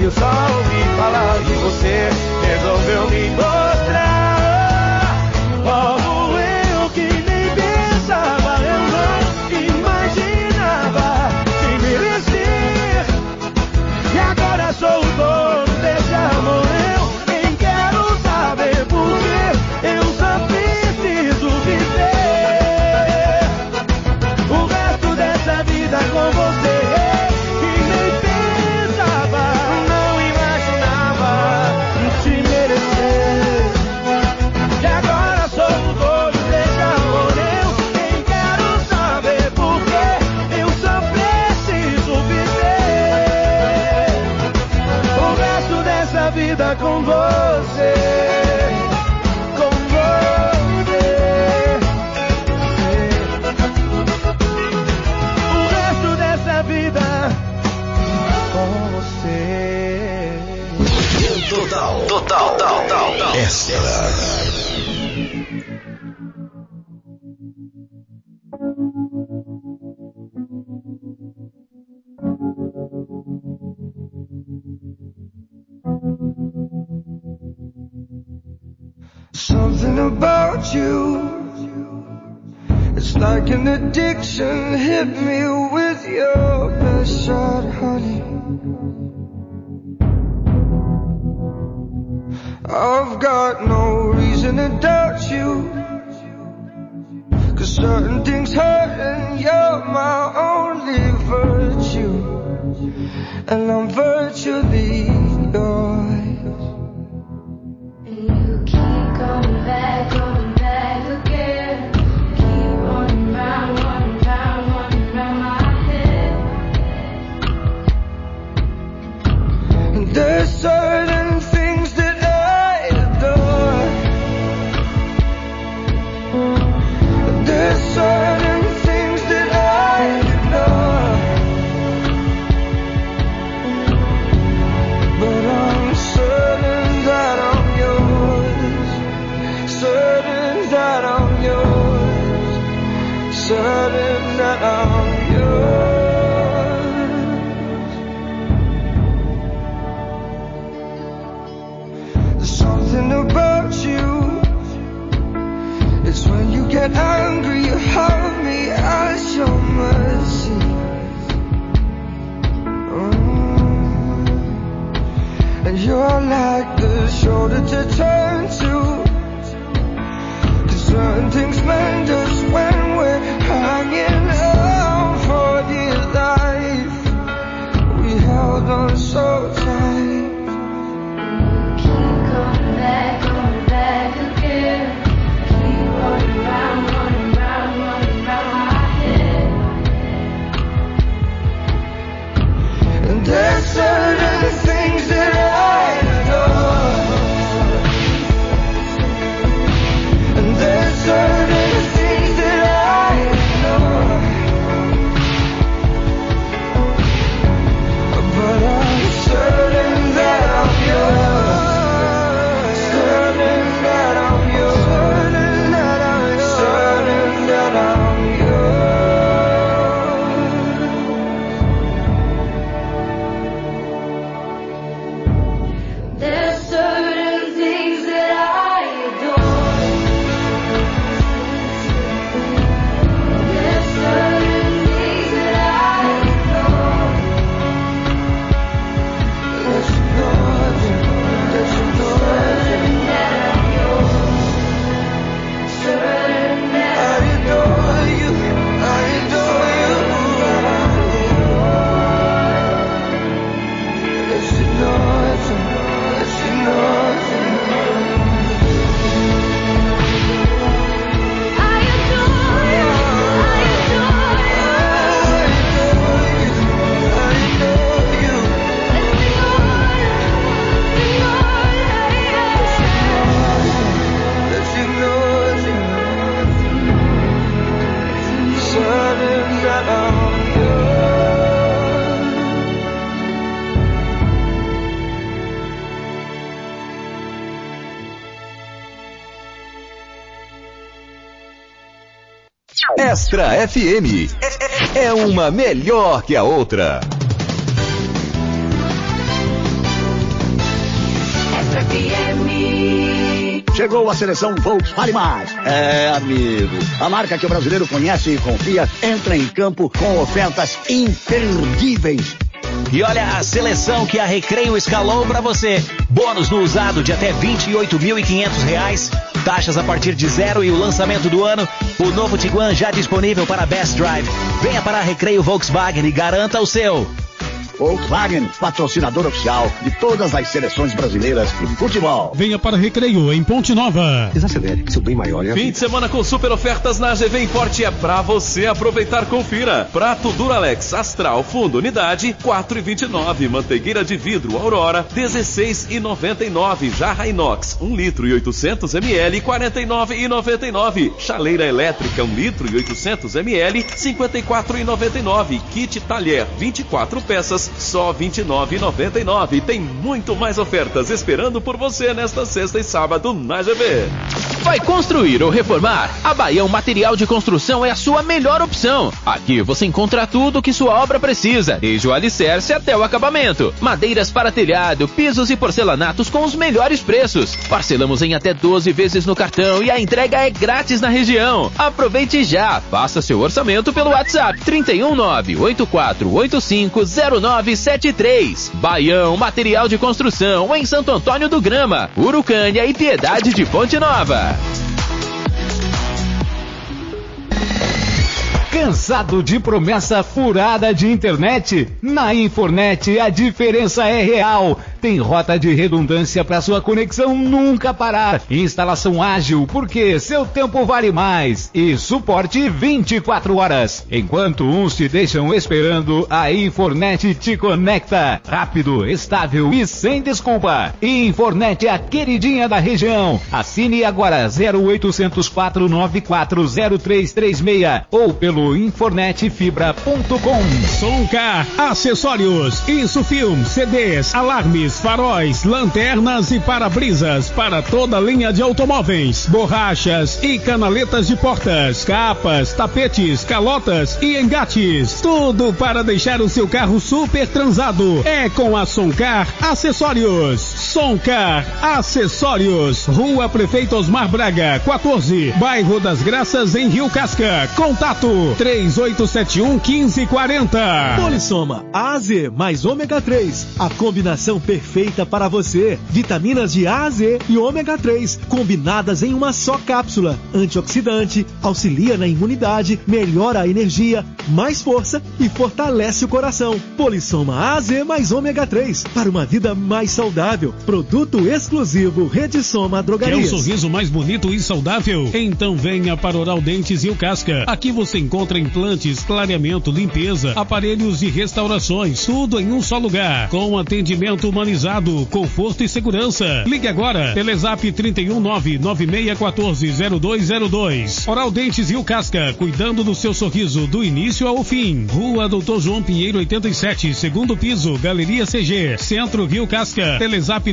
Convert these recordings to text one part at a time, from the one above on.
eu só ouvi falar de você, resolveu me mostrar. Como eu que nem pensava, eu não imaginava te merecer. E agora sou o dono desse amor, eu nem quero saber por quê. Eu só preciso viver o resto dessa vida com você. Que nem pensava, não imaginava te merecer. E agora sou o dono desse amor, eu nem quero saber por quê. Eu só preciso viver o resto dessa vida com você. Com você. O resto dessa vida com você. Total. Extra. Something about you, it's like an addiction. Hit me with your best shot, honey. I've got no reason to doubt you, 'cause certain things hurt and you're my only virtue, and I'm virtually yours. And you keep coming back again. Keep running round my head. And there's certain things that I adore. There's certain things that I ignore. But I'm certain that I'm yours. Certain that I'm yours. Certain that I'm yours. There's something about you. It's when you get angry, you have me at your mercy. And you're like the shoulder to turn to, 'cause certain things mend us when we're hanging on for dear life. We held on so tight. Keep coming back again. Keep running round my head. And there's certain things that I adore. And there's certain things that I ignore. But I'm certain that I'm yours. Certain that I'm yours. Certain that I'm yours. Certain that I'm yours. There's certain things that I adore. There's certain things that I ignore. That you know, that you know. Certain that I'm yours. Certain that I adore you. I adore you. That you know, that you know. I adore you. I adore you. I adore you. That you know, certain that I'm yours. Extra FM é uma melhor que a outra. Chegou a seleção Volkswagen Mais. É, amigo, a marca que o brasileiro conhece e confia entra em campo com ofertas imperdíveis. E olha a seleção que a Recreio escalou para você. Bônus no usado de até R$28.500. Taxas a partir de 0 e o lançamento do ano. O novo Tiguan já disponível para Best Drive. Venha para a Recreio Volkswagen e garanta o seu. Volkswagen, patrocinador oficial de todas as seleções brasileiras de futebol. Venha para Recreio, em Ponte Nova. Desacelere, seu bem maior é Fim de semana com super ofertas na AGV Import é pra você aproveitar. Confira. Prato Duralex Astral Fundo Unidade, R$4,29. Manteigueira de vidro Aurora, R$16,99. Jarra Inox, 1 litro e 800 ml, R$49,99. Chaleira elétrica, 1 litro e 800 ml, R$54,99. Kit talher, 24 peças, só R$29,99. Tem muito mais ofertas esperando por você nesta sexta e sábado na AGV. Vai construir ou reformar? A Baião Material de Construção é a sua melhor opção. Aqui você encontra tudo o que sua obra precisa, desde o alicerce até o acabamento. Madeiras para telhado, pisos e porcelanatos com os melhores preços. Parcelamos em até 12 vezes no cartão e a entrega é grátis na região. Aproveite já. Faça seu orçamento pelo WhatsApp 319-8485-0973. Baião Material de Construção em Santo Antônio do Grama, Urucânia e Piedade de Ponte Nova. Cansado de promessa furada de internet? Na Infornet a diferença é real. Tem rota de redundância para sua conexão nunca parar. Instalação ágil, porque seu tempo vale mais. E suporte 24 horas. Enquanto uns te deixam esperando, a Infornet te conecta. Rápido, estável e sem desculpa. Infornet é a queridinha da região. Assine agora 0800 494 0336 ou pelo infornetfibra.com. Soncar, acessórios, Insufilm, CDs, alarmes, faróis, lanternas e para-brisas para toda a linha de automóveis, borrachas e canaletas de portas, capas, tapetes, calotas e engates. Tudo para deixar o seu carro super transado. É com a Soncar Acessórios. Soncar Acessórios, Rua Prefeito Osmar Braga, 14, Bairro das Graças, em Rio Casca. Contato 3871-1540. Polissoma A, Z mais ômega 3. A combinação perfeita para você. Vitaminas de A a Z e ômega 3 combinadas em uma só cápsula. Antioxidante, auxilia na imunidade, melhora a energia, mais força e fortalece o coração. Polissoma A, Z mais ômega 3 para uma vida mais saudável. Produto exclusivo Rede Soma Drogarias. Quer um sorriso mais bonito e saudável? Então venha para Oral Dentes Rio Casca. Aqui você encontra implantes, clareamento, limpeza, aparelhos e restaurações, tudo em um só lugar, com atendimento humanizado, conforto e segurança. Ligue agora, Telezap 319-9614-0202. Oral Dentes Rio Casca, cuidando do seu sorriso do início ao fim. Rua Doutor João Pinheiro 87, segundo piso, Galeria CG, Centro Rio Casca. Telezap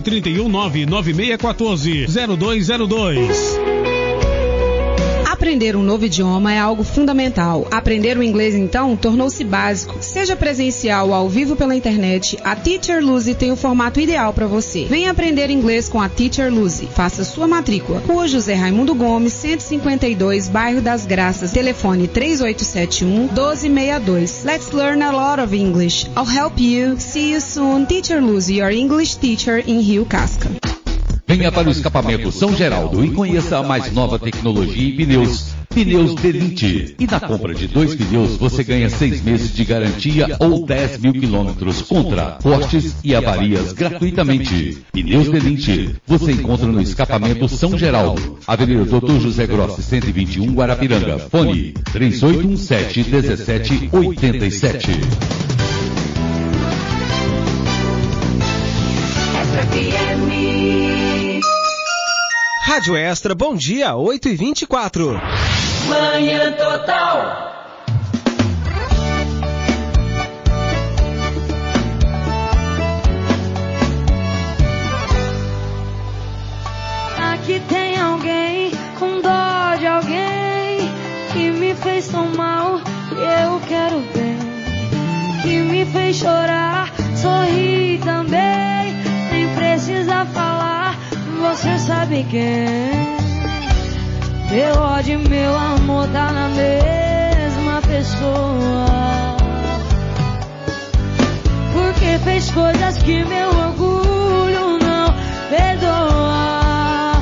319-9614-0202. Aprender um novo idioma é algo fundamental. Aprender o inglês, então, tornou-se básico. Seja presencial ou ao vivo pela internet, a Teacher Lucy tem o formato ideal para você. Venha aprender inglês com a Teacher Lucy. Faça sua matrícula. Rua José Raimundo Gomes, 152, Bairro das Graças. Telefone 3871-1262. Let's learn a lot of English. I'll help you. See you soon. Teacher Lucy, your English teacher in Rio Casca. Venha para o Escapamento São Geraldo e conheça a mais nova tecnologia em pneus. Pneus Delinte. E na compra de 2 pneus você ganha 6 meses de garantia ou 10 mil quilômetros contra cortes e avarias gratuitamente. Pneus Delinte. Você encontra no Escapamento São Geraldo, Avenida Doutor José Grossi, 121, Guarapiranga. Fone 3817-1787. Rádio Extra, bom dia, 8h24. Manhã Total. Aqui tem alguém com dó de alguém que me fez tão mal e eu quero bem, que me fez chorar, sorrir também, nem precisa falar, você sabe. sabe quem. Meu ódio e meu amor tá na mesma pessoa. Porque fez coisas que meu orgulho não perdoa.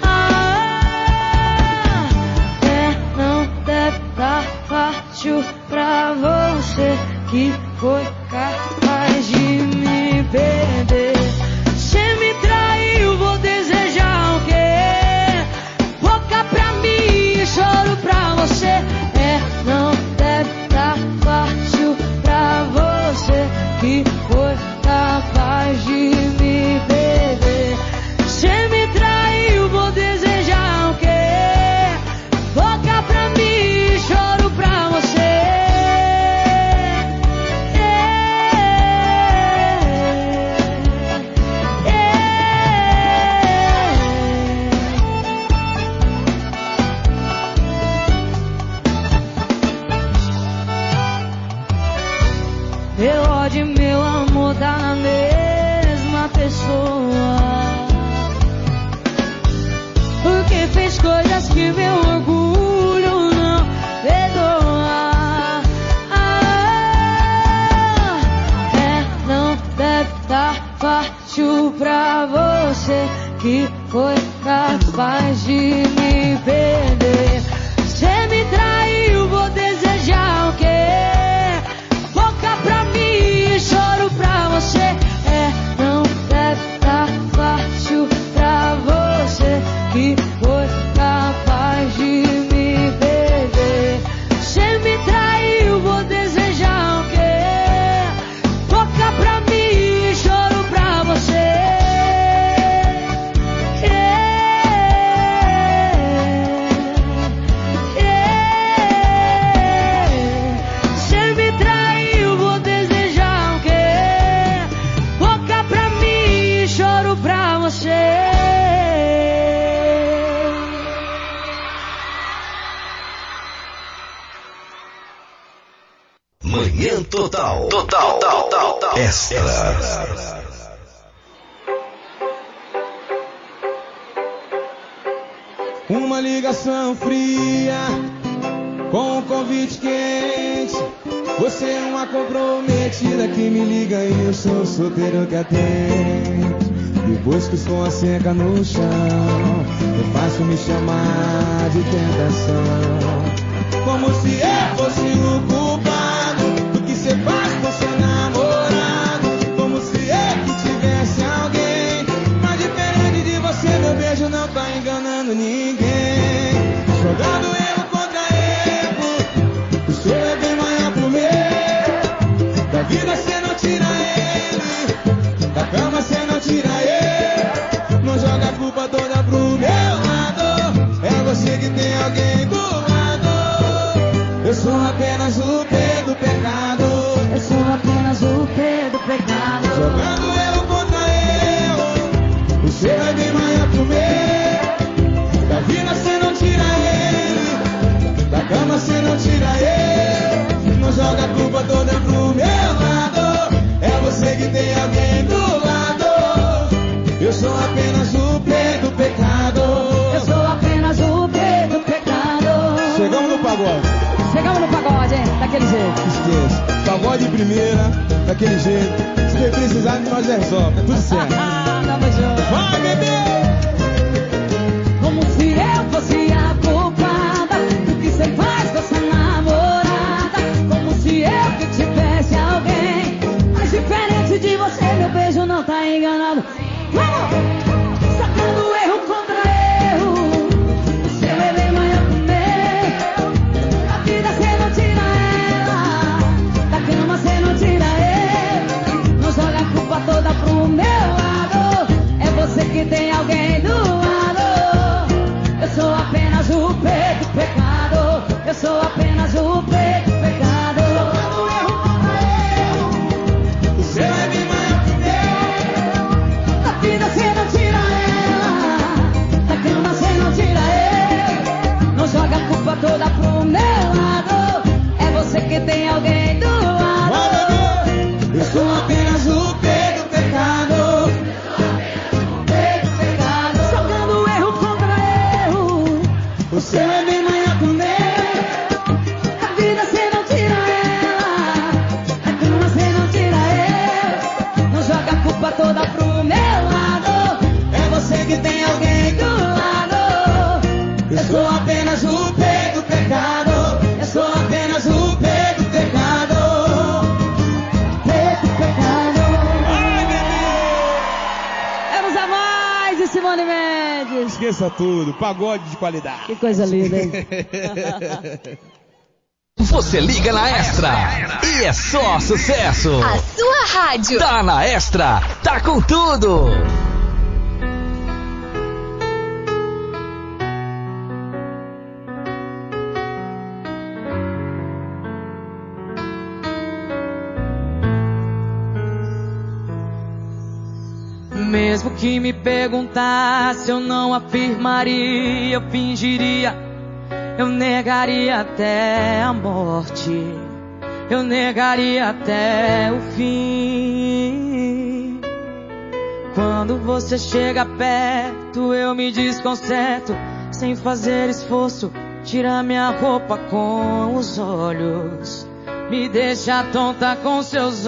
Não deve tá fácil pra você que foi capaz de me perder. Cê me traiu, vou desejar o quê? Boca pra mim, choro pra você. Não deve tá fácil pra você que foi capaz de me perder. Cê me traiu, vou desejar o quê? Boca pra mim, choro pra você. Meu ódio e meu amor tá na mesma pessoa. Porque fez coisas que meu orgulho não perdoa. Não deve tá fácil pra você que foi capaz de me perder. Cê me traiu, vou desejar o quê? Boca pra mim, choro pra você. Não deve tá fácil pra você que foi capaz de me perder. Cê me traiu, vou desejar o quê? Boca pra mim, choro pra você. Cê me traiu, vou desejar o quê? Boca pra mim, choro pra você. Manhã Total. Extra. Uma ligação fria com um convite quente. Você é uma comprometida que me liga e eu sou solteiro que atende. Depois que estou a seca no chão, é fácil me chamar de tentação. Como se eu fosse o culpado do que você faz com seu namorado. Como se eu que tivesse alguém. Mas diferente de você, meu beijo não tá enganando ninguém. Jogando erro contra erro, o seu é bem maior pro meu. Da vida cê não tira ele, da cama cê não tira ele. Não joga a culpa toda pro meu lado. É você que tem alguém do lado. Eu sou apenas o P do pecado. Eu sou apenas o P do pecado. Jogando erro contra erro, o seu é bem maior pro meu. Da vida cê não tira ele, da cama cê não tira ele. Não joga a culpa toda pro meu lado. É você que tem alguém do lado. Eu sou apenas o P do pecado. Eu sou apenas o P do pecado. Chegamos no pagode. Chegamos no pagode, hein? Daquele jeito. Esqueça. Pagode de primeira, daquele jeito. Se precisar, nós resolve. Tá tudo certo. Tamo junto. Vai, bebê! Como se eu fosse a culpada do que você faz com essa namorada. Como se eu que tivesse alguém. Mas diferente de você, meu beijo não tá enganado. Vamos! Sacando erro contra erro. O seu é bem maior que o meu. Da vida cê não tira ela, da cama cê não tira ele. Não joga a culpa toda pro meu lado. toda pro meu lado. É você que tem alguém do lado. Eu sou apenas o pé do pecado. Eu sou apenas o pé do pecado. Pé do pecado. Ai, Vamos a mais de Simone Mendes. Esqueça tudo, pagode de qualidade. Que coisa linda, hein? Você liga na Extra e é só sucesso. A sua rádio. Tá na Extra, tá com tudo. Mesmo que me perguntasse, eu não afirmaria, eu fingiria, eu negaria até a morte, eu negaria até o fim. Quando você chega perto, eu me desconcerto, sem fazer esforço, tira minha roupa com os olhos, me deixa tonta com seus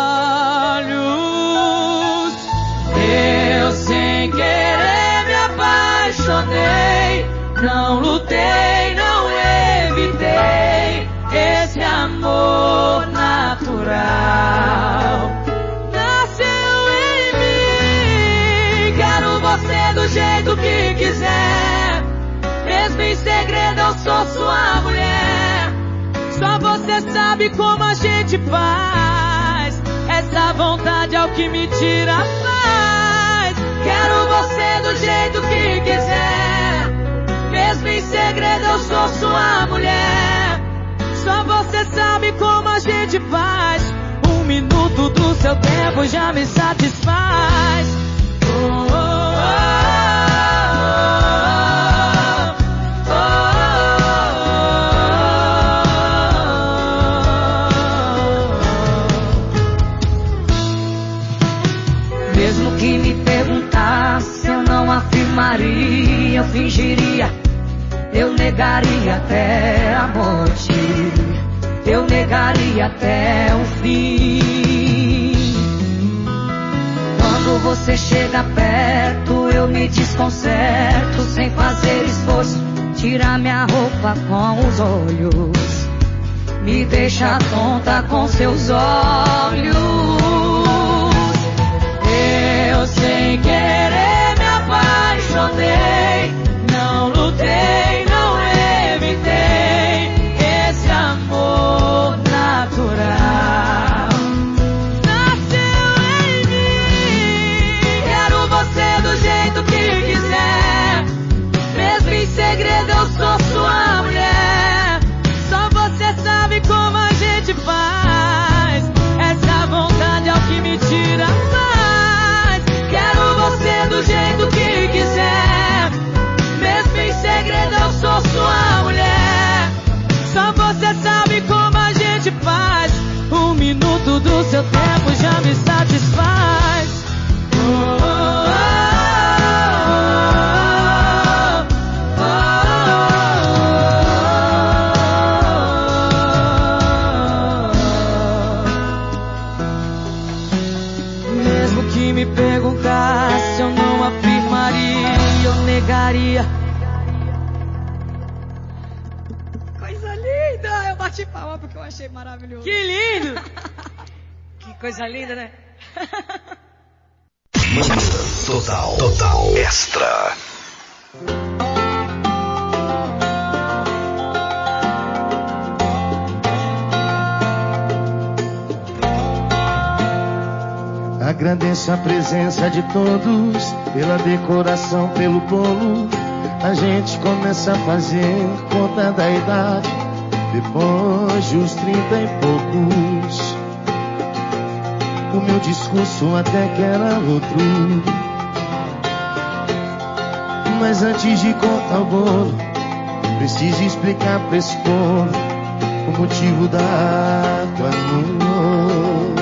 olhos. Eu sem querer me apaixonei, não lutei, não evitei esse amor natural. Nasceu em mim, quero você do jeito que quiser, mesmo em segredo eu sou sua mulher. Só você sabe como a gente faz, essa vontade é o que me tira a paz. Quero você do jeito que quiser, mesmo em segredo eu sou sua mulher. Só você sabe como a gente faz, 1 minuto do seu tempo já me satisfaz. Oh, oh, oh. Mesmo que me perguntasse, eu não afirmaria, eu fingiria, eu negaria até a morte, eu negaria até o fim. Quando você chega perto, eu me desconcerto, sem fazer esforço, tira minha roupa com os olhos, me deixa tonta com seus olhos. Eu sem querer me apaixonei, não lutei, não evitei esse amor natural. Nasceu em mim, quero você do jeito que quiser, mesmo em segredo eu sou sua mulher. Só você sabe como a gente faz, essa vontade é o que me tira a paz. Quero você do jeito que quiser, mesmo em segredo eu sou sua mulher. Só você sabe como a gente faz, 1 minuto do seu tempo já me satisfaz. Oh, oh, oh, oh. Mesmo que me perguntasse, eu não afirmaria, eu negaria. Coisa linda! Eu bati palma porque eu achei maravilhoso. Que lindo! Que coisa linda, né? Total Extra. Agradeço a presença de todos, pela decoração, pelo bolo. A gente começa a fazer conta da idade, depois dos 30 e poucos. O meu discurso até que era outro, mas antes de cortar o bolo, preciso explicar pra esse povo o motivo da tua amor.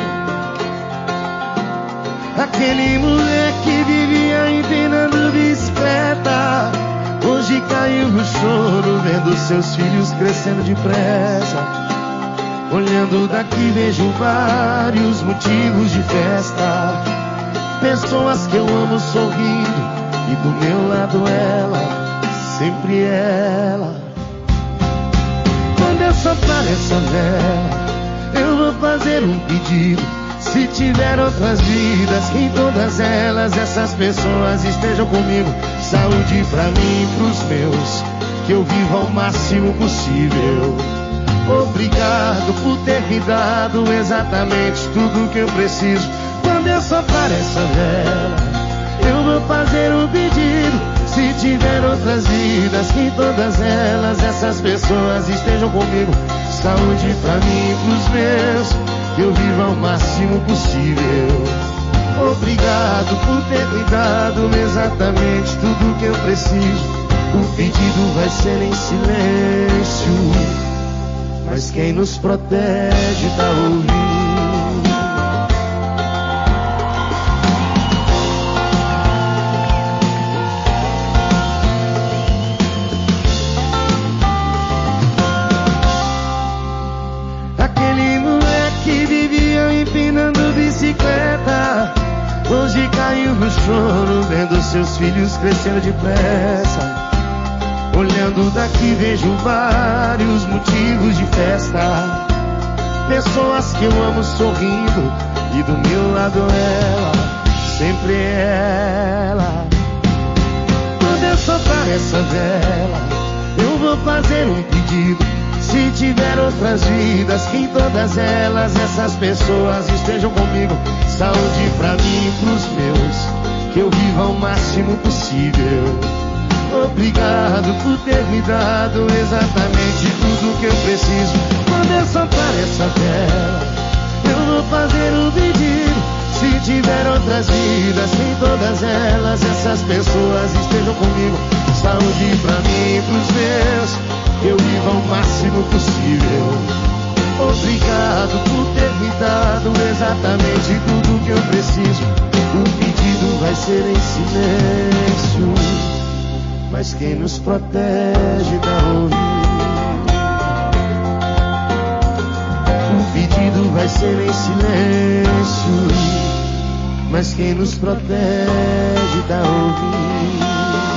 Aquele moleque vivia empinando bicicleta, hoje caiu no choro vendo seus filhos crescendo depressa. Olhando daqui vejo vários motivos de festa, Pessoas que eu amo sorrindo e do meu lado ela, sempre ela. Quando eu soprar essa vela, eu vou fazer um pedido. Se tiver outras vidas, que em todas elas essas pessoas estejam comigo. Saúde pra mim e pros meus, que eu vivo ao máximo possível. Obrigado por ter me dado exatamente tudo que eu preciso. Quando eu soprar essa vela, eu vou fazer um pedido. Se tiver outras vidas, que em todas elas essas pessoas estejam comigo. Saúde pra mim e pros meus, que eu vivo ao máximo possível. Obrigado por ter me dado exatamente tudo que eu preciso. O pedido vai ser em silêncio, mas quem nos protege tá ouvindo. Aquele moleque vivia empinando bicicleta, hoje caiu no choro vendo seus filhos crescendo depressa. Olhando daqui vejo vários motivos de festa. Pessoas que eu amo sorrindo e do meu lado ela, sempre ela. Quando eu soprar essa vela, eu vou fazer um pedido. Se tiver outras vidas, que em todas elas essas pessoas estejam comigo. Saúde pra mim e pros meus, que eu viva ao máximo possível. Obrigado por ter me dado exatamente tudo que eu preciso. Quando eu soprar essa vela, eu vou fazer um pedido. Se tiver outras vidas, que em todas elas essas pessoas estejam comigo. Saúde pra mim e pros meus, que eu viva ao máximo possível. Obrigado por ter me dado exatamente tudo que eu preciso. O pedido vai ser em silêncio, mas quem nos protege tá ouvindo. O pedido vai ser em silêncio, mas quem nos protege tá ouvindo.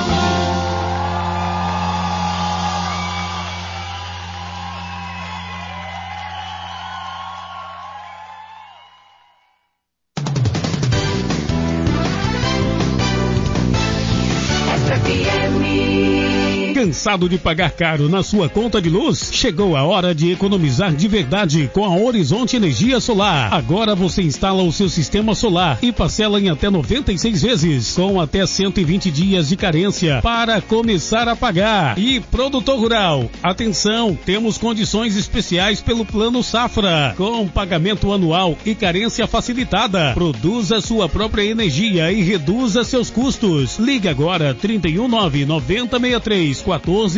Cansado de pagar caro na sua conta de luz? Chegou a hora de economizar de verdade com a Horizonte Energia Solar. Agora você instala o seu sistema solar e parcela em até 96 vezes, com até 120 dias de carência para começar a pagar. E produtor rural, atenção, temos condições especiais pelo Plano Safra, com pagamento anual e carência facilitada. Produza sua própria energia e reduza seus custos. Ligue agora 319-9063-1460.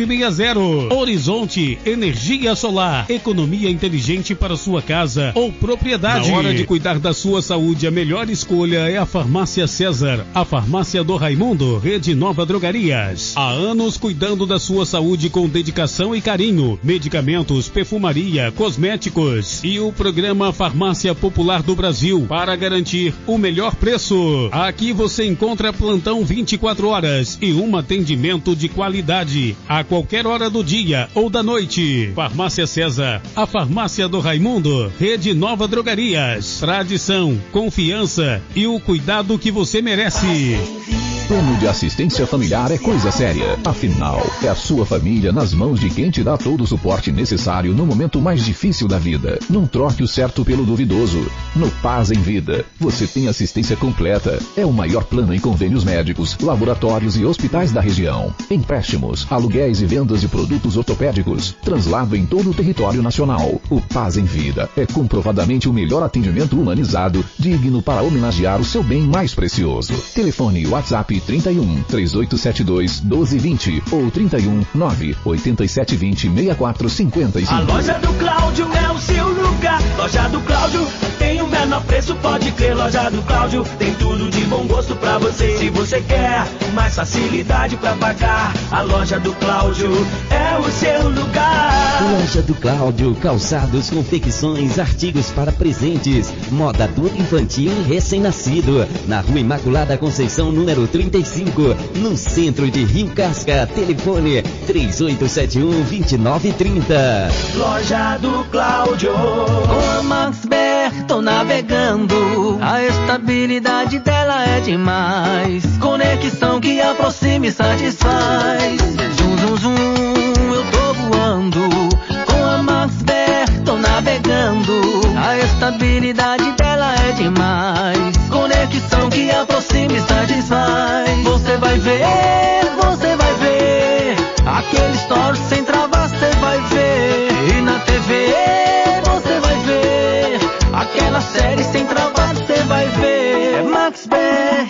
Horizonte Energia Solar. Economia inteligente para sua casa ou propriedade. Na hora de cuidar da sua saúde, a melhor escolha é a Farmácia César. A Farmácia do Raimundo, Rede Nova Drogarias. Há anos cuidando da sua saúde com dedicação e carinho. Medicamentos, perfumaria, cosméticos e o programa Farmácia Popular do Brasil para garantir o melhor preço. Aqui você encontra plantão 24 horas e um atendimento de qualidade a qualquer hora do dia ou da noite. Farmácia César, a farmácia do Raimundo, Rede Nova Drogarias. Tradição, confiança e o cuidado que você merece. Plano de assistência familiar é coisa séria. Afinal, é a sua família nas mãos de quem te dá todo o suporte necessário no momento mais difícil da vida. Não troque o certo pelo duvidoso. No Paz em Vida, você tem assistência completa. É o maior plano em convênios médicos, laboratórios e hospitais da região. Empréstimos, aluguéis e vendas de produtos ortopédicos. Translado em todo o território nacional. O Paz em Vida é comprovadamente o melhor atendimento humanizado, digno para homenagear o seu bem mais precioso. Telefone WhatsApp 31 3872 1220 ou 31 98720 6455. A loja do Cláudio é o seu lugar. Loja do Cláudio tem o menor preço, pode crer, loja do Cláudio. Tem tudo de bom gosto pra você. Se você quer mais facilidade pra pagar, a loja do Cláudio é o seu lugar. Loja do Cláudio, calçados, confecções, artigos para presentes, moda adulto, infantil e recém-nascido. Na Rua Imaculada Conceição, número 35, no centro de Rio Casca. Telefone 3871-2930. Loja do Cláudio. Com a Maxber tô navegando, a estabilidade dela é demais. Conexão que aproxima e satisfaz. Zum, zum, zum, eu tô voando. Com a Maxber tô navegando, a estabilidade dela é demais. Conexão que aproxima e satisfaz. Você vai ver, aquele story sem travar, você vai ver. E na TV você vai ver, aquela série sem travar, você vai ver. É Maxber.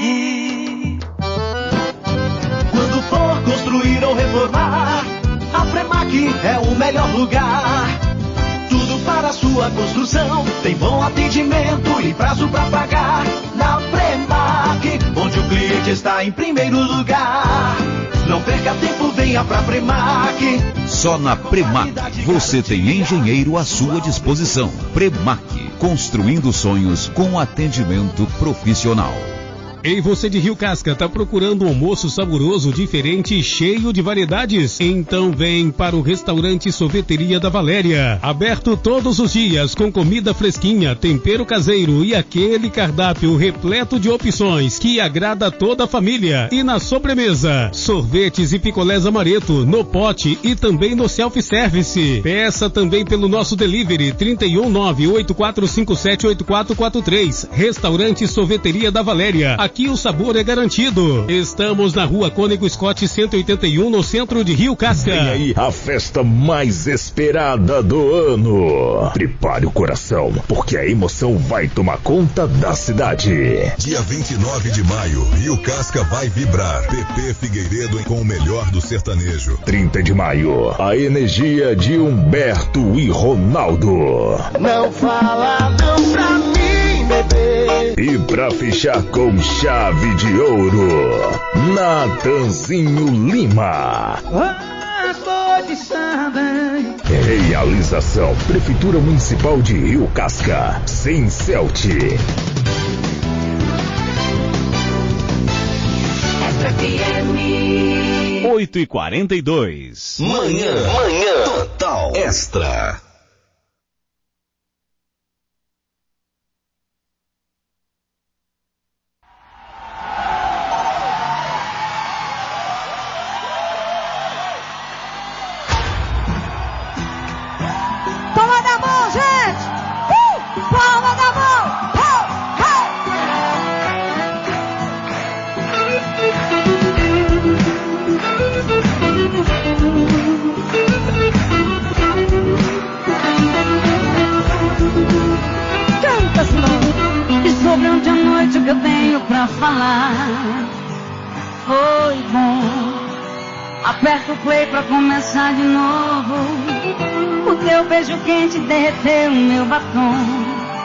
Quando for construir ou reformar, a Premac é o melhor lugar. Tudo para a sua construção, tem bom atendimento e prazo para pagar. Na Premac, onde o cliente está em primeiro lugar. Não perca tempo, venha pra Premac. Só na Premac você tem engenheiro à sua disposição. Premac, construindo sonhos com atendimento profissional. Ei, você de Rio Casca, tá procurando um almoço saboroso, diferente e cheio de variedades? Então vem para o restaurante Sorveteria da Valéria. Aberto todos os dias, com comida fresquinha, tempero caseiro e aquele cardápio repleto de opções que agrada toda a família. E na sobremesa, sorvetes e picolés amareto, no pote e também no self-service. Peça também pelo nosso delivery 319-8457-8443. Restaurante Sorveteria da Valéria. Aqui o sabor é garantido. Estamos na Rua Cônego Scott 181, no centro de Rio Casca. Vem aí a festa mais esperada do ano. Prepare o coração, porque a emoção vai tomar conta da cidade. Dia 29 de maio, Rio Casca vai vibrar. Pepe Figueiredo com o melhor do sertanejo. 30 de maio, a energia de Humberto e Ronaldo. Não fala não pra mim, bebê. E pra fechar com chave de ouro, Natanzinho Lima. Realização Prefeitura Municipal de Rio Casca, sem Celt. 8h42. Manhã Total Extra. Palma da mão, gente! Palma da mão! Canta, Simão! E sobre ontem à noite o que eu tenho pra falar foi bom. Aperta o play pra começar de novo. O teu beijo quente derreteu o meu batom.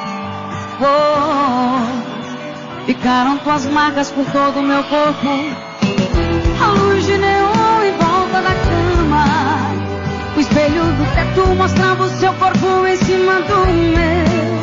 Ficaram tuas marcas por todo o meu corpo. A luz de neon em volta da cama. O espelho do teto mostrava o seu corpo em cima do meu.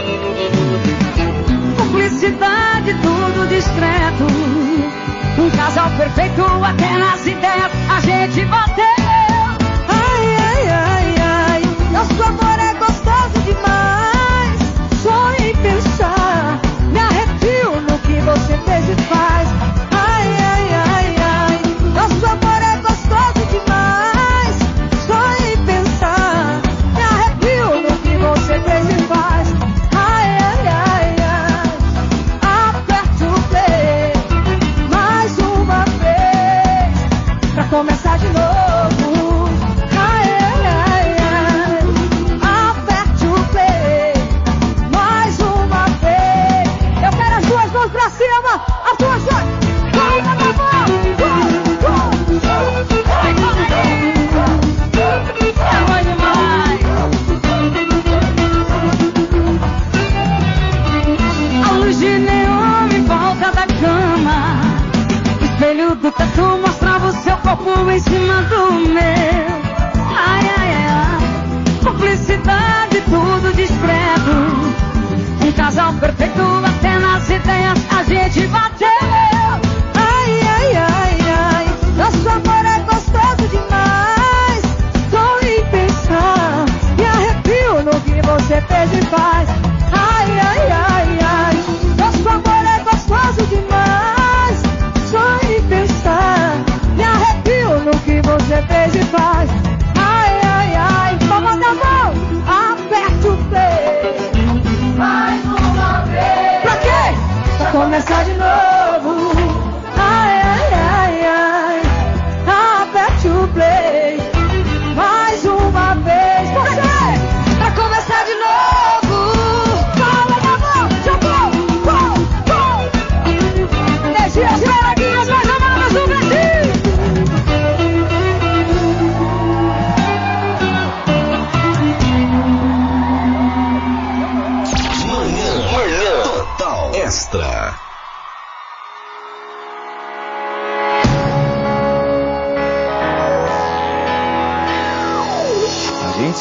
Cumplicidade, tudo discreto. Um casal perfeito, até nas ideias a gente bateu. Ai, ai, ai, ai, nosso amor é gostoso demais. Só em pensar, me arrepio no que você fez e faz. Ai, ai, ai, ai, nosso amor é gostoso demais. Só em pensar, me arrepio no que você fez e faz. Ai, ai, ai, ai, aperta o play mais uma vez pra começar de novo.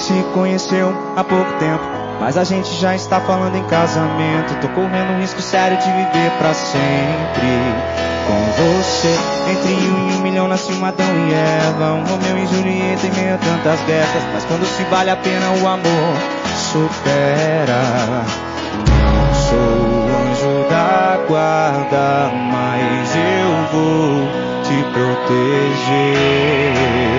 se conheceu há pouco tempo, mas a gente já está falando em casamento. Tô correndo um risco sério de viver pra sempre com você. Entre 1 e 1 milhão nasce um Adão e Eva, um Romeu e Julieta em meio a tantas guerras. Mas quando se vale a pena o amor supera. Não sou o anjo da guarda, mas eu vou te proteger.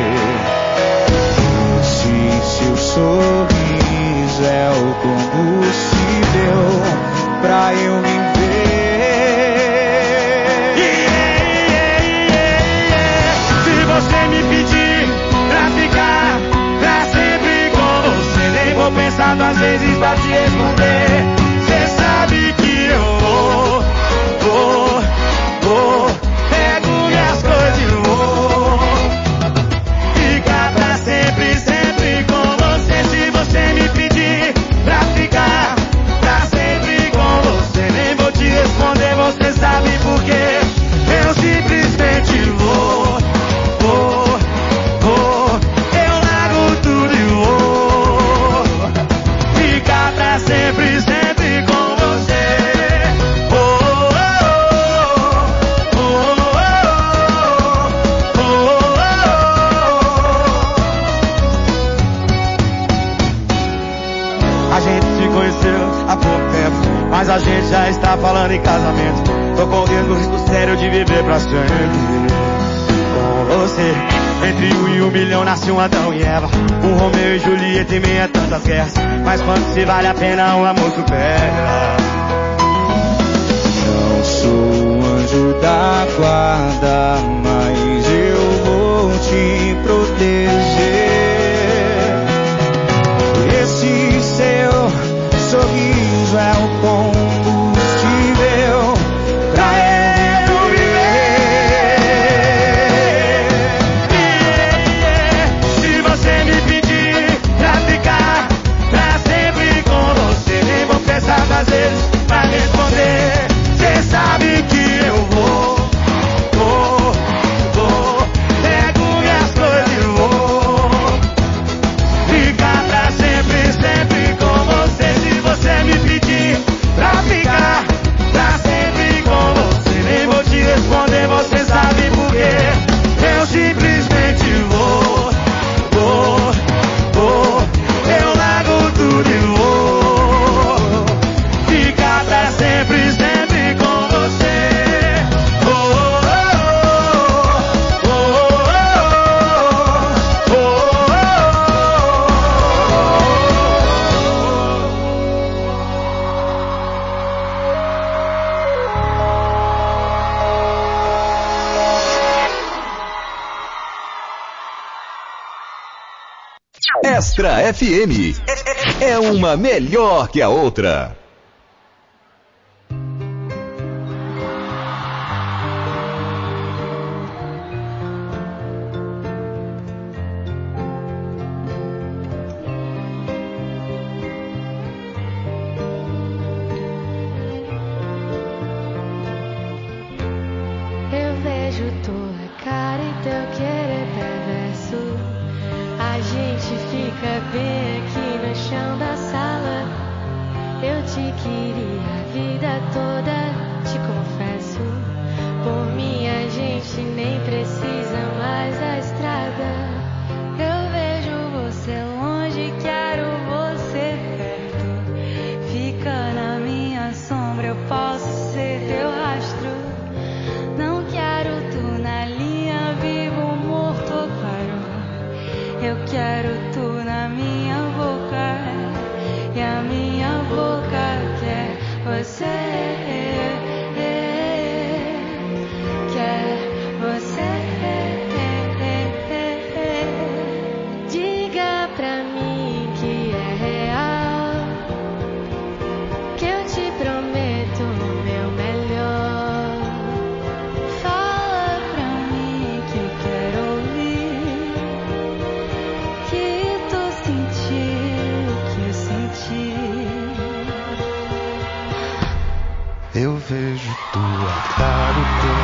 Esse seu sorriso é o combustível pra eu viver. Se você me pedir pra ficar pra sempre com você, nem vou pensar 2 vezes pra te responder. Cê sabe que eu vou. Pego minhas coisas e vou ficar pra sempre, sempre com você. Se você me pedir pra ficar pra sempre com você, nem vou te responder, você sabe por quê. Eu simplesmente vou. Eu largo tudo e vou ficar pra sempre, sempre com você. A gente se conheceu há pouco tempo, mas a gente já está falando em casamento. Tô correndo o risco sério de viver pra sempre com você. Entre 1 e 1 milhão nasce um Adão e Eva, um Romeu e Julieta em meio a tantas guerras. Mas quando se vale a pena o amor supera. Não sou o anjo da guarda, mas eu vou te proteger. Esse seu sorriso é o combustível pra eu viver. Se você me pedir pra ficar pra sempre com você, nem vou pensar 2 vezes pra responder. Cê sabe que eu vou. Pego minhas coisas e vou ficar pra sempre, sempre com você. Se você me pedir pra ficar pra sempre com você, nem vou te responder, você sabe por quê. Eu simplesmente vou. Eu largo tudo e vou ficar pra sempre, sempre com você. Extra FM é uma melhor que a outra. Eu vejo tua cara e teu querer perverso. A gente fica bem aqui no chão da sala. Eu te queria a vida toda, te confesso. Por mim a gente nem precisa mais da estrada. Eu vejo você longe, quero você perto. Fica na minha sombra, eu posso ser teu rastro. Não quero tu na linha, vivo, morto ou claro. Eu quero tu na minha boca, e a minha boca quer você. Quer você. Diga pra mim que é real, que eu te prometo o meu melhor. Fala pra mim que quero ouvir, que tu sentiu o que eu senti. Eu vejo tua cara, o teu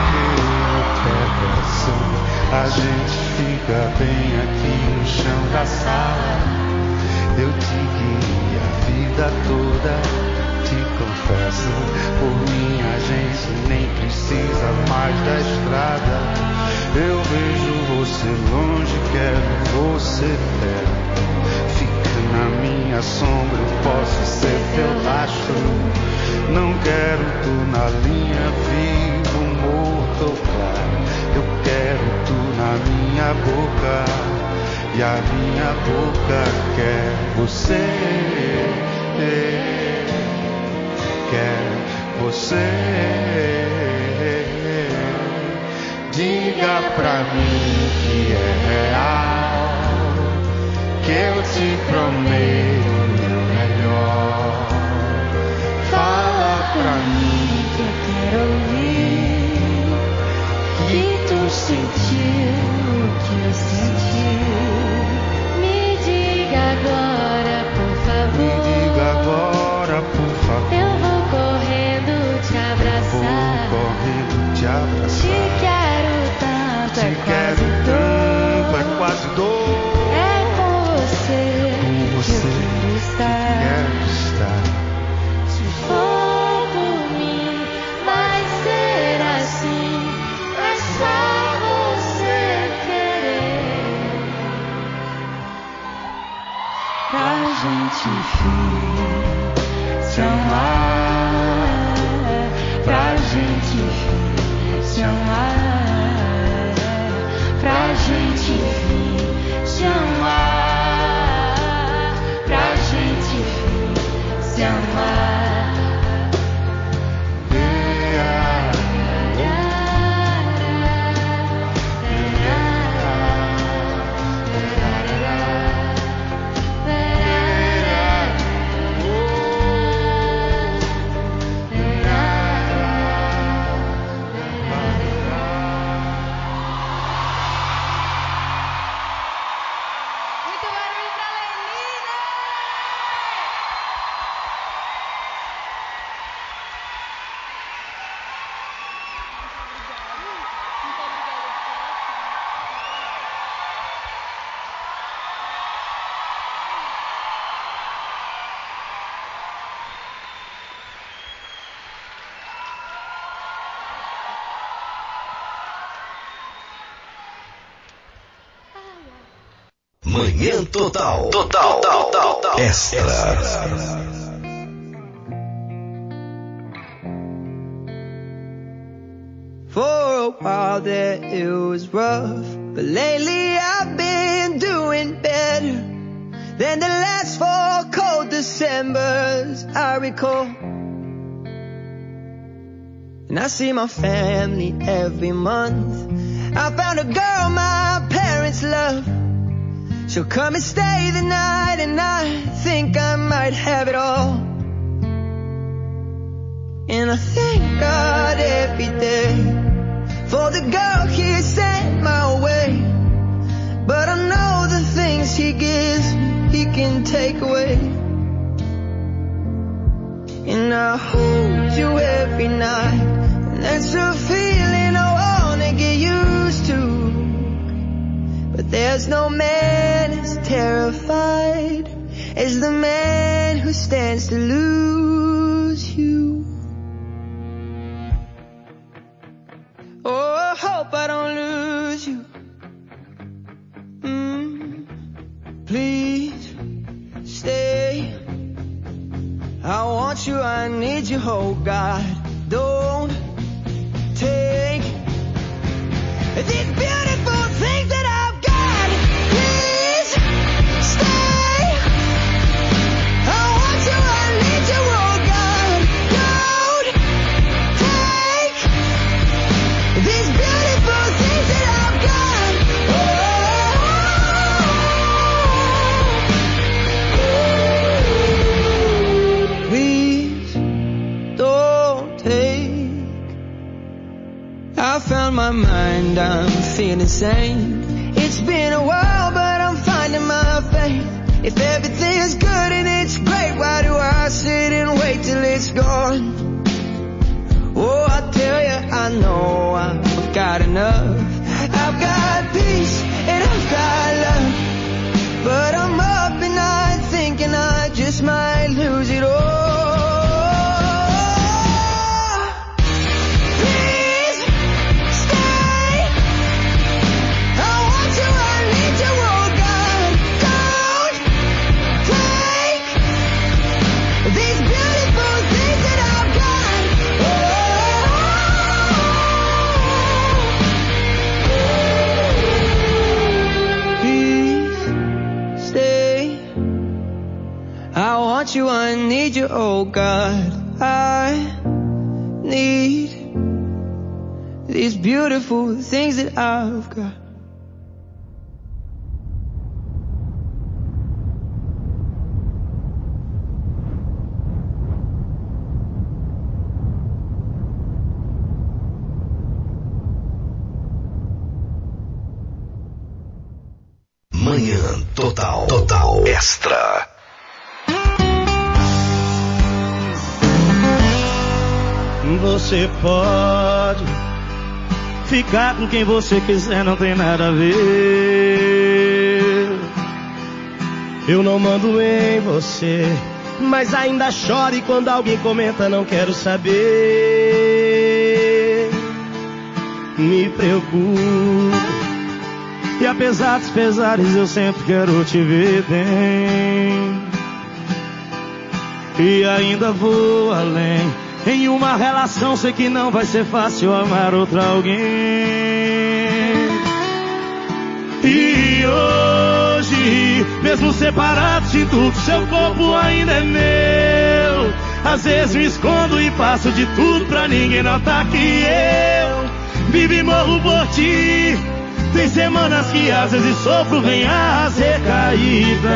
perversão. A gente fica bem aqui no chão da sala. Eu te queria a vida toda, te confesso. Por mim a gente nem precisa mais da estrada. Eu vejo você longe, quero você perto. Fica na minha sombra, eu posso ser teu lastro. Não quero tu na linha, vivo, morto ou claro. Eu quero tu na minha boca, e a minha boca quer você. Quer você. Diga pra mim que é real, que eu te prometo o melhor. Fala pra mim que eu quero ouvir, que tu sentiu o que eu senti. Me diga agora, por favor. Me diga agora, por favor. Eu vou correndo te abraçar. Vou correndo te abraçar. Te quero tanto, te quero tanto, é quase dor. É com você, que eu quero estar. Se for por mim, vai ser assim. É só você querer. Pra gente se amar. Pra gente se amar. Pra gente se amar. Pra gente se amar. Manhã Total. Extra. For a while there it was rough, but lately I've been doing better than the last 4 cold Decembers I recall. And I see my family every month. I found a girl my parents love. She'll come and stay the night, and I think I might have it all. And I thank God every day for the girl He sent my way. But I know the things He gives me, He can take away. And I hold you every night, and that's a feeling I wanna get used to. But there's no man as terrified as the man who stands to lose you. Oh, I hope I don't lose you. Please stay. I want you, I need you, oh God. Don't take these beautiful things that I've got. Please stay. I want you, I need you, oh God. Don't take these beautiful things that I've got. Please don't take. I found my mind, I'm feeling sane. It's been a while, but I'm finding my faith. If everything's good and it's great, why do I sit and wait till it's gone? Oh, I tell you, I know I've got enough. I've got peace and I've got love, but I'm up and I think Oh God, I need these beautiful things that I've got. Manhã Total Extra. Você pode ficar com quem você quiser, não tem nada a ver. Eu não mando em você, mas ainda chore quando alguém comenta, não quero saber. Me preocupo, e apesar dos pesares eu sempre quero te ver bem. E ainda vou além. Em uma relação sei que não vai ser fácil amar outra alguém. E hoje, mesmo separados de tudo, seu corpo ainda é meu. Às vezes me escondo e faço de tudo pra ninguém notar que eu vivo e morro por ti. Tem semanas que às vezes sofro, vem as recaídas.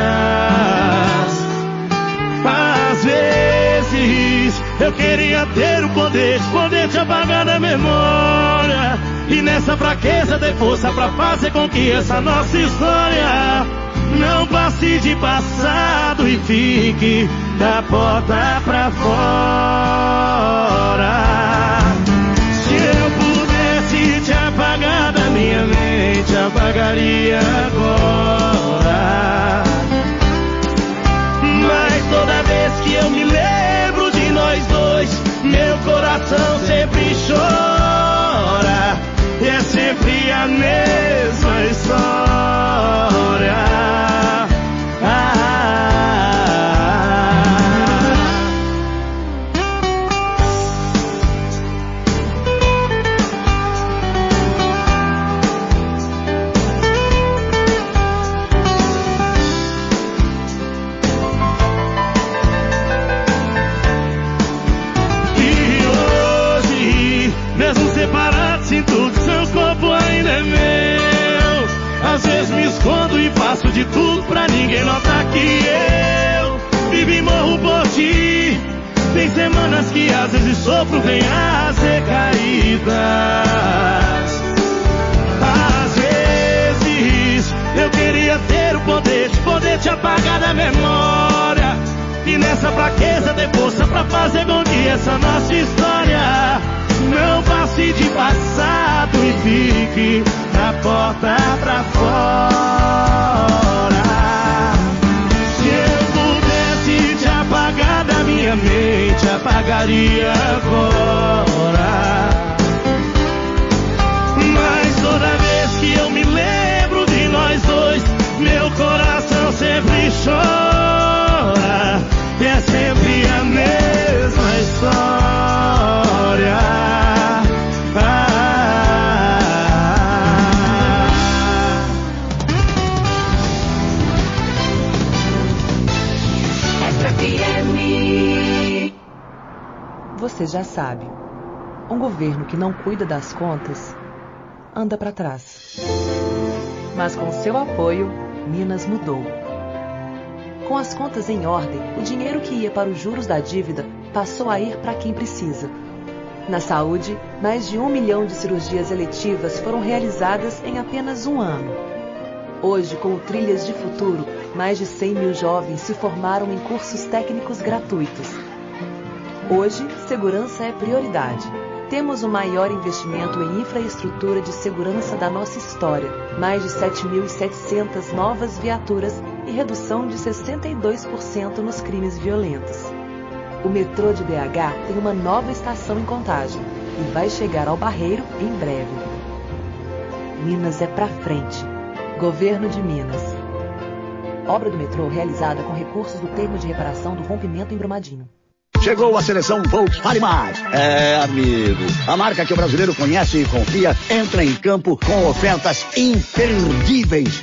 Às vezes eu queria ter o poder de te apagar da memória. E nessa fraqueza ter força pra fazer com que essa nossa história não passe de passado e fique da porta pra fora. Se eu pudesse te apagar da minha mente, apagaria agora. Mas toda vez que eu me lembro de nós dois, meu coração sempre chora. E é sempre a mesma história. De tudo pra ninguém notar que eu vivo e morro por ti. Tem semanas que às vezes sofro, vem as recaídas. Às vezes eu queria ter o poder de te apagar da memória. E nessa fraqueza ter força pra fazer com que essa nossa história não passe de passado e fique da porta pra fora. Se eu pudesse te apagar da minha mente, apagaria agora. Mas toda vez que eu me lembro de nós dois, meu coração sempre chora. E é sempre a mesma história. Você já sabe, um governo que não cuida das contas anda para trás. Mas com seu apoio, Minas mudou. Com as contas em ordem, o dinheiro que ia para os juros da dívida passou a ir para quem precisa. Na saúde, mais de 1 milhão de cirurgias eletivas foram realizadas em apenas um ano. Hoje, com o Trilhas de Futuro, mais de 100 mil jovens se formaram em cursos técnicos gratuitos. Hoje, segurança é prioridade. Temos o maior investimento em infraestrutura de segurança da nossa história, mais de 7.700 novas viaturas e redução de 62% nos crimes violentos. O metrô de BH tem uma nova estação em Contagem e vai chegar ao Barreiro em breve. Minas é pra frente. Governo de Minas. Obra do metrô realizada com recursos do termo de reparação do rompimento em Brumadinho. Chegou a seleção Volkswagen Mais. É, amigo, a marca que o brasileiro conhece e confia entra em campo com ofertas imperdíveis.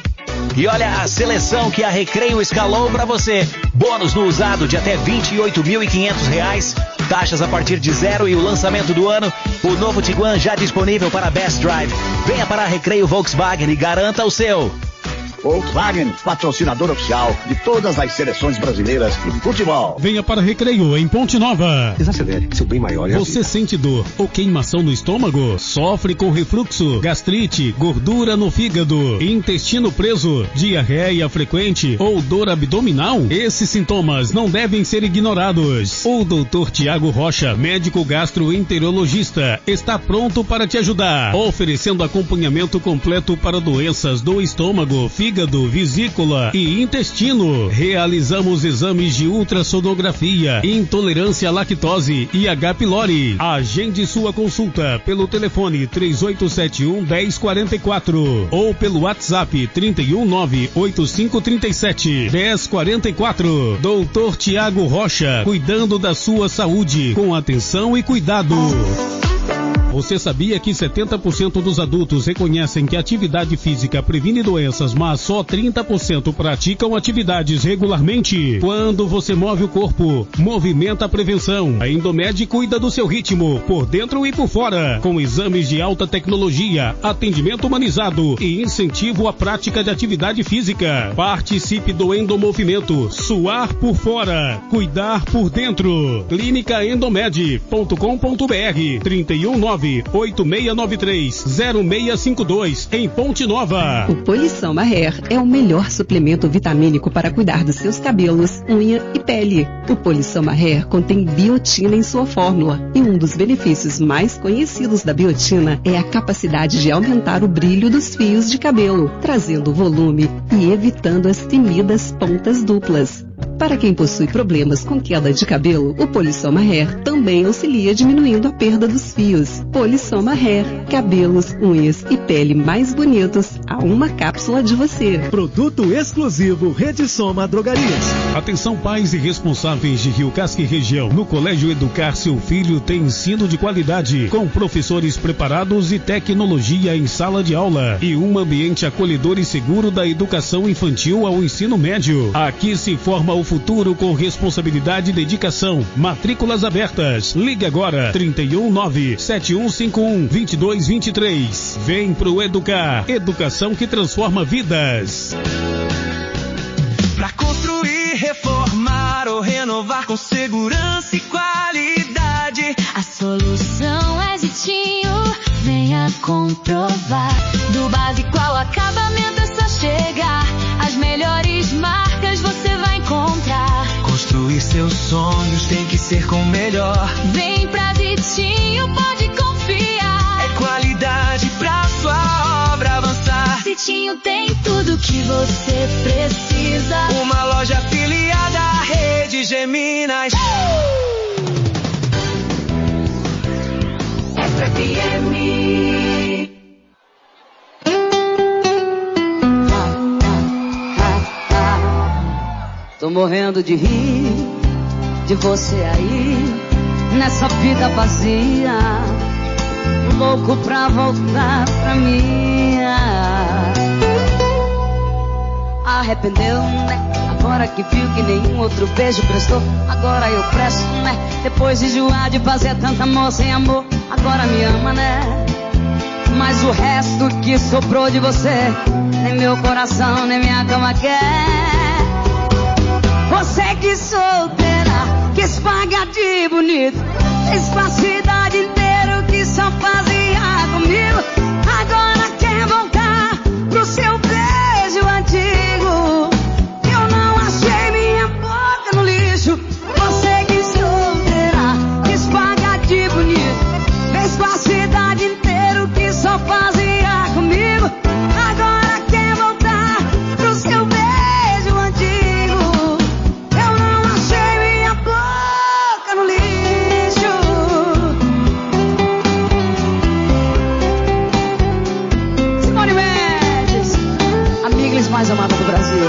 E olha a seleção que a Recreio escalou para você. Bônus no usado de até R$28.500. Taxas a partir de 0 e o lançamento do ano. O novo Tiguan já disponível para Best Drive. Venha para a Recreio Volkswagen e garanta o seu. Volkswagen, patrocinador oficial de todas as seleções brasileiras de futebol. Venha para Recreio, em Ponte Nova. Desacelere, seu bem maior é Você sente dor ou queimação no estômago? Sofre com refluxo, gastrite, gordura no fígado, intestino preso, diarreia frequente ou dor abdominal? Esses sintomas não devem ser ignorados. O Dr. Tiago Rocha, médico gastroenterologista, está pronto para te ajudar, oferecendo acompanhamento completo para doenças do estômago, fígado, vesícula e intestino. Realizamos exames de ultrassonografia, intolerância à lactose e H. pylori. Agende sua consulta pelo telefone 3871-1044 ou pelo WhatsApp 319-8537-1044. Dr. Tiago Rocha, cuidando da sua saúde com atenção e cuidado. Você sabia que 70% dos adultos reconhecem que a atividade física previne doenças, mas só 30% praticam atividades regularmente? Quando você move o corpo, movimenta a prevenção. A Endomed cuida do seu ritmo, por dentro e por fora, com exames de alta tecnologia, atendimento humanizado e incentivo à prática de atividade física. Participe do Endomovimento. Suar por fora, cuidar por dentro. Clínicaendomed.com.br 319-8693-0652 em Ponte Nova. O Polissoma Hair é o melhor suplemento vitamínico para cuidar dos seus cabelos, unha e pele. O Polissoma Hair contém biotina em sua fórmula e um dos benefícios mais conhecidos da biotina é a capacidade de aumentar o brilho dos fios de cabelo, trazendo volume e evitando as temidas pontas duplas. Para quem possui problemas com queda de cabelo, o Polissoma Hair também auxilia diminuindo a perda dos fios. Polissoma Hair, cabelos, unhas e pele mais bonitos a uma cápsula de você. Produto exclusivo Rede Soma Drogarias. Atenção pais e responsáveis de Rio Casca e região. No Colégio Educar seu filho tem ensino de qualidade, com professores preparados e tecnologia em sala de aula e um ambiente acolhedor e seguro da educação infantil ao ensino médio. Aqui se forma o futuro com responsabilidade e dedicação. Matrículas abertas. Ligue agora 319-7151-2223. Vem pro Educar. Educação que transforma vidas. Pra construir, reformar ou renovar com segurança e qualidade, a solução é Zitinho. Venha comprovar. Do básico ao acabamento é só chegar. As melhores marcas você vai encontrar. Construir seus sonhos tem que ser com o melhor. Vem pra Zitinho, pode confiar. É qualidade pra sua obra avançar. Zitinho tem tudo que você precisa. Uma loja afiliada à Rede Geminas. FFM. Tô morrendo de rir de você aí, nessa vida vazia, louco pra voltar pra mim. Arrependeu, né? Agora que viu que nenhum outro beijo prestou, agora eu presto, né? Depois de enjoar de fazer tanta amor sem amor, agora me ama, né? Mas o resto que sobrou de você, nem meu coração, nem minha cama quer. Você que solteira, quis pagar de bonito, fez pra cidade inteira o que só fazia comigo. Agora quer voltar pro seu beijo antigo. Eu não achei minha boca no lixo. Você que solteira, quis pagar de bonito, fez pra cidade inteira o que só fazia comigo. Agora quer voltar pro seu beijo antigo. Mais amada do Brasil.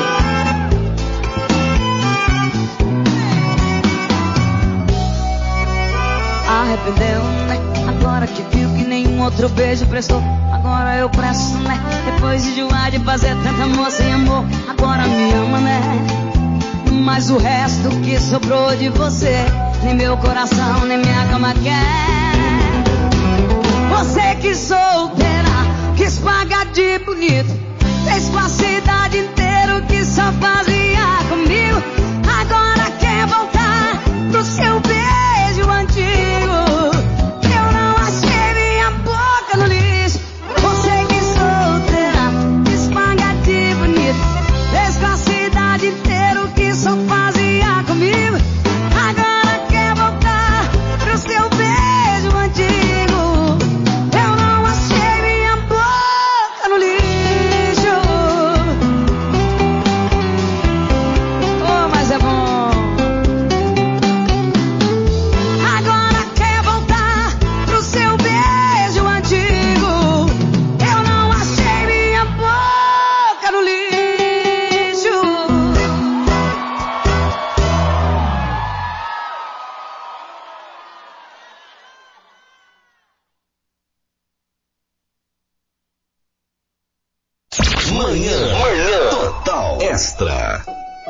Arrependeu, né? Agora que viu que nenhum outro beijo prestou, agora eu presto, né? Depois de enjoar de fazer tanto amor sem amor. Agora me ama, né? Mas o resto que sobrou de você, nem meu coração, nem minha cama quer. Você que solteira, quis pagar de bonito, fez com a cidade inteira o que só fazia comigo. Agora quer voltar pro seu beijo antigo. Eu não achei minha boca no lixo. Você que solteira, quis pagar de bonito, fez com a cidade inteira o que só fazia comigo. Agora quer voltar pro seu beijo antigo. Eu não achei minha boca no lixo. Oh, mas é bom. Agora quer voltar pro seu beijo antigo. Eu não achei minha boca no lixo. Manhã Total Extra.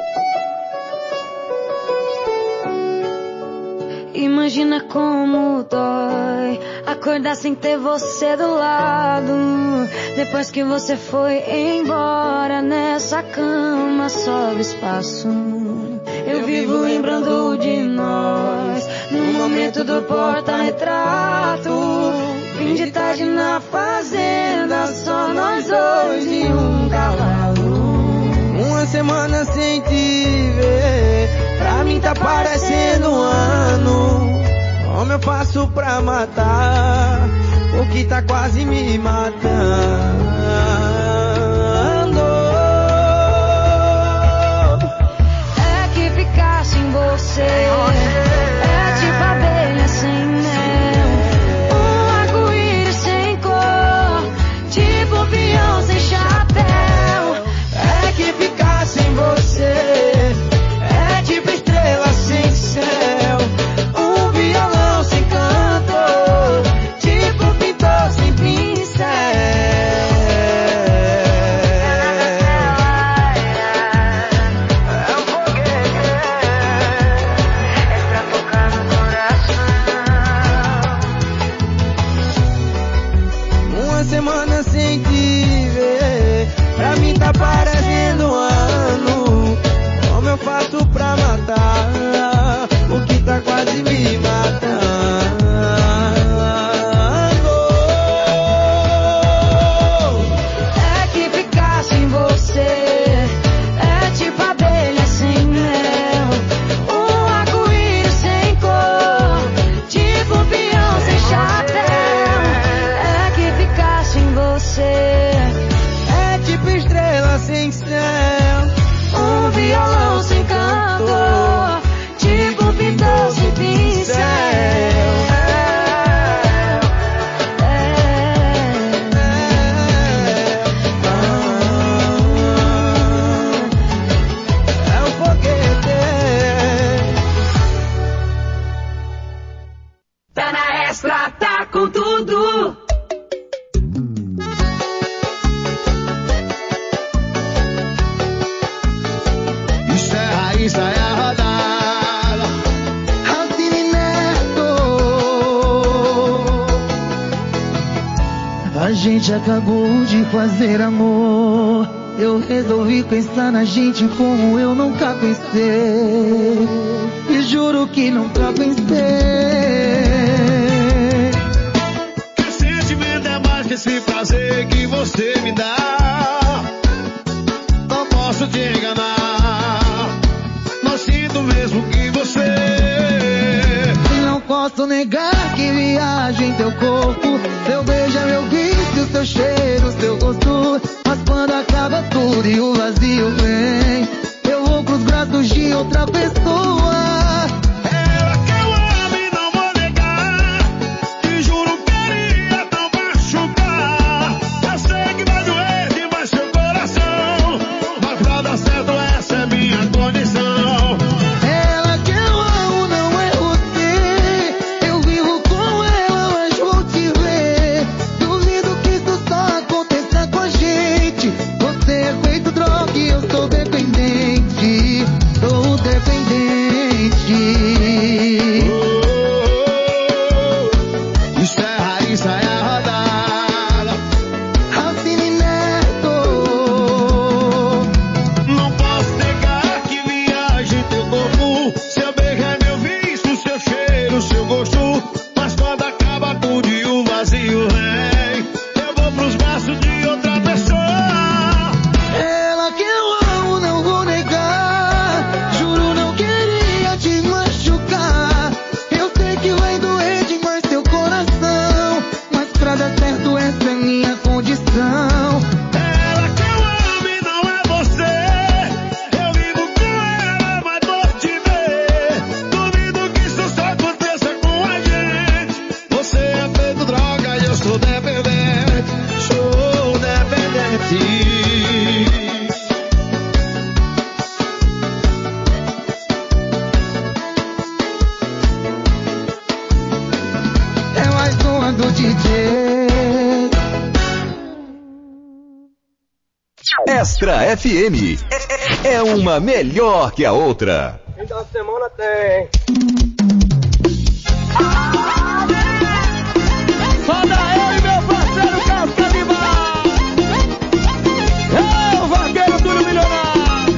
Imagina como dói acordar sem ter você do lado. Depois que você foi embora, nessa cama sobra espaço. Eu vivo lembrando de nós no momento do porta-retrato. Fim de tarde na fazenda, só nós dois e um cavalo. Uma semana sem te ver, pra mim tá parecendo um ano. Como eu faço pra matar o que tá quase me matando? É que ficar sem você é tipo abelha sem mel, um arco-íris sem cor, tipo avião sem chapéu. É que ficar sem você é tipo estrela sem céu, um violão sem canto, tipo pintor sem pincel. É um foguete, é pra tocar no coração. Uma semana sem te ver, pra mim tá parecendo um ano. Como eu faço pra matar o que tá quase me matando? É que ficar sem você é tipo abelha sem mel, um arco-íris sem cor, tipo avião sem chapéu. É que ficar sem você É tipo estrela sem céu, um violão sem canto, tipo pintor sem pincel. é um foguete. Tá na Extra, tá com tudo. Isso é a rodada. Altini Neto. A gente acabou de fazer amor. Eu resolvi pensar na gente como eu nunca pensei. E juro que nunca pensei. Que sentimento é mais que esse prazer que você me dá. Não posso te enganar. Não sinto mesmo que você. Não posso negar que viajo em teu corpo. Seu beijo é meu vício, seu cheiro, seu gosto. Mas quando acaba tudo e o vazio vem, eu vou pros braços de outra pessoa. Ela que eu amo e não vou negar. Te juro que iria tão machucar. Extra FM é uma melhor que a outra. Fim da semana tem. Roda eu e meu parceiro Casca de Bar. É o vaqueiro Túlio Milionário.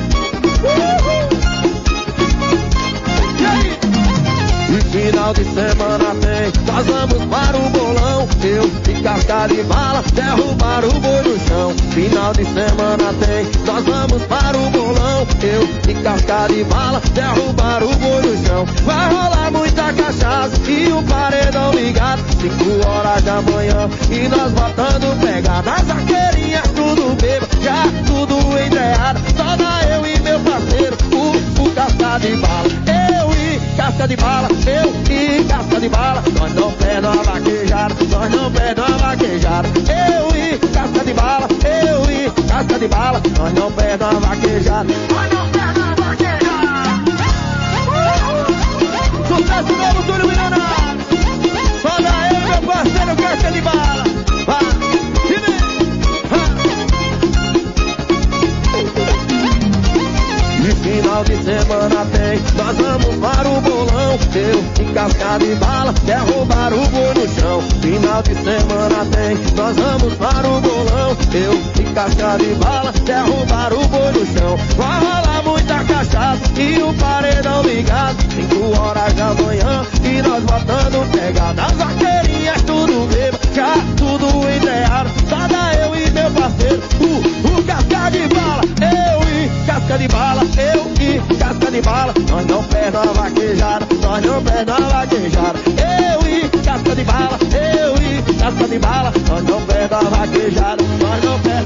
E aí? E final de semana tem. Nós vamos para o bolão. Eu e Casca de Bala derrubar o boi no chão. Final de semana tem. Nós vamos para o bolão. Eu e Casca de Bala derrubar o boi no chão. Vai rolar muita cachaça e o paredão ligado. 5 horas da manhã e nós voltando pegar. Nas arqueirinhas tudo bebo, já tudo entreado. Só dá eu e meu parceiro, o Casca de Bala. Eu e Casca de Bala, eu e Casca de Bala. Nós não perdemos a vaquejada, nós não perdemos a vaquejada. Eu e Casca de Bala, eu e Casca de Bala. Nós não perdemos a vaquejada, nós não perdemos a vaquejada. Sucesso novo, Túlio Milionário. Só dá eu e meu parceiro Casca de Bala. Vai, se vê. E final de semana tem, nós vamos para o bolão. Eu e Casca de Bala derrubar o boi no chão. Final de semana tem, nós vamos para o bolão. Eu e Casca de Bala derrubar o boi no chão. Vai rolar muita cachaça e o paredão ligado. 5 horas da manhã e nós voltando pegar. Nas arqueirinhas tudo bebo, já tudo entreado. Só dá eu e meu parceiro, o Casca de Bala. Eu e Casca de Bala, eu e Casca de Bala. Nós não perdemos a vaquejada, nós não perdemos a vaquejada. Eu e Casca de Bala, eu e Casca de Bala. Nós não perdemos a vaquejada, nós não perdemos.